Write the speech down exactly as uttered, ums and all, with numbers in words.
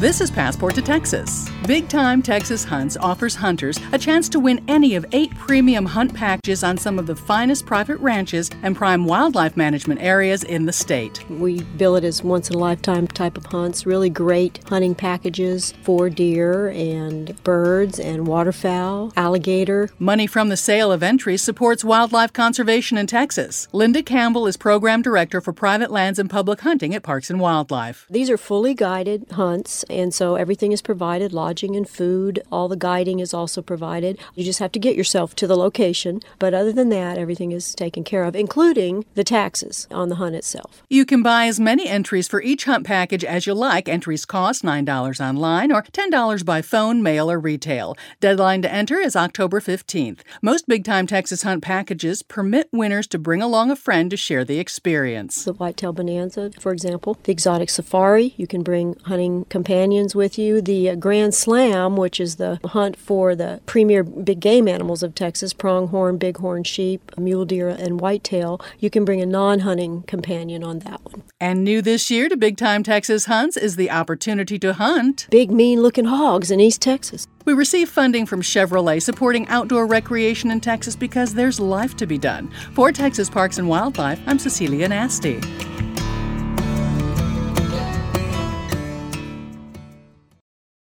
This is Passport to Texas. Big Time Texas Hunts offers hunters a chance to win any of eight premium hunt packages on some of the finest private ranches and prime wildlife management areas in the state. We bill it as once-in-a-lifetime type of hunts, really great hunting packages for deer and birds and waterfowl, alligator. Money from the sale of entries supports wildlife conservation in Texas. Linda Campbell is Program Director for Private Lands and Public Hunting at Parks and Wildlife. These are fully guided hunts, and so everything is provided, lodging and food. All the guiding is also provided. You just have to get yourself to the location, but other than that, everything is taken care of, including the taxes on the hunt itself. You can buy as many entries for each hunt package as you like. Entries cost nine dollars online or ten dollars by phone, mail, or retail. Deadline to enter is October fifteenth. Most Big Time Texas Hunt packages permit winners to bring along a friend to share the experience. The Whitetail Bonanza, for example. The Exotic Safari, you can bring hunting companions with you. The uh, Grand Slam, which is the hunt for the premier big game animals of Texas, pronghorn, bighorn sheep, mule deer, and whitetail, you can bring a non-hunting companion on that one. And new this year to Big Time Texas Hunts is the opportunity to hunt big, mean-looking hogs in East Texas. We receive funding from Chevrolet supporting outdoor recreation in Texas because there's life to be done. For Texas Parks and Wildlife, I'm Cecilia Nasty.